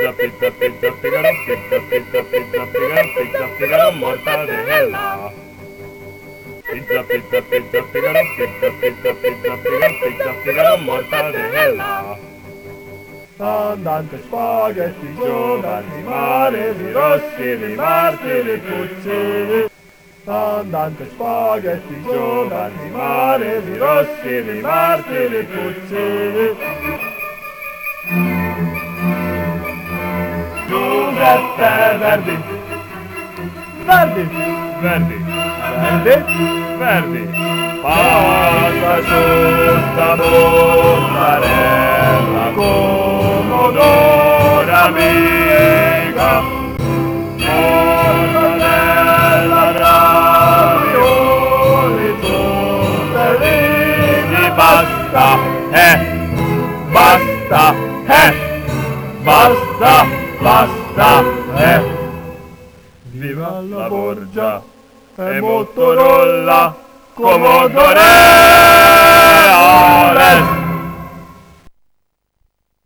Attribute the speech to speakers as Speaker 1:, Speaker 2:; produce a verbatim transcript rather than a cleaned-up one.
Speaker 1: pizza, pizza, pizza, Figaro, pizza, pizza, pizza, Figaro, pizza, Figaro, mortadella. Pizza, pizza, pizza, Figaro, pizza, pizza, pizza, Figaro, pizza, Figaro, mortadella.
Speaker 2: Andante spaghetti, giovani, maresi, rossi, martiri, puccini. Andante spaghetti, giovani, maresi, rossi, martiri, puccini. Giuseppe Verdi, Verdi,
Speaker 1: Verdi,
Speaker 2: Verdi,
Speaker 1: Verdi.
Speaker 2: pasta asciutta, mozzarella, pomodoro, amica, mortadella, ravioli, tortellini, basta, eh, basta, eh, basta, basta, eh. Viva la Borgia e Motorola, Commodore, Ores.